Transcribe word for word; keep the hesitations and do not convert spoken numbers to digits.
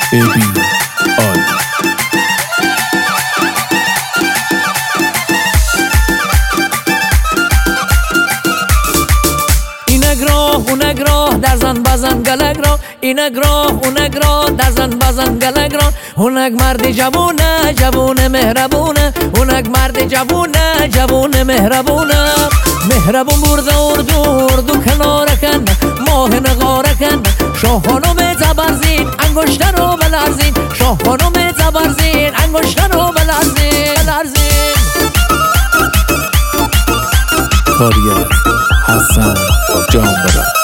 ابی آل اینک راه اونک راه در زن بزن گلک راه، اینک راه اونک راه در زن بزن گلک راه. اونک مرد جوونه جوونه مهربونه، اونک مرد جوونه جوونه مهربونه. مهربون برده اردو اردو کناره کن، ماه نقاره کن. شاه خانم تبرزین انگشتر رو بلرزین، شاه خانم تبرزین انگشتر رو بلرزین بلرزین. کارگر حسن جانبران.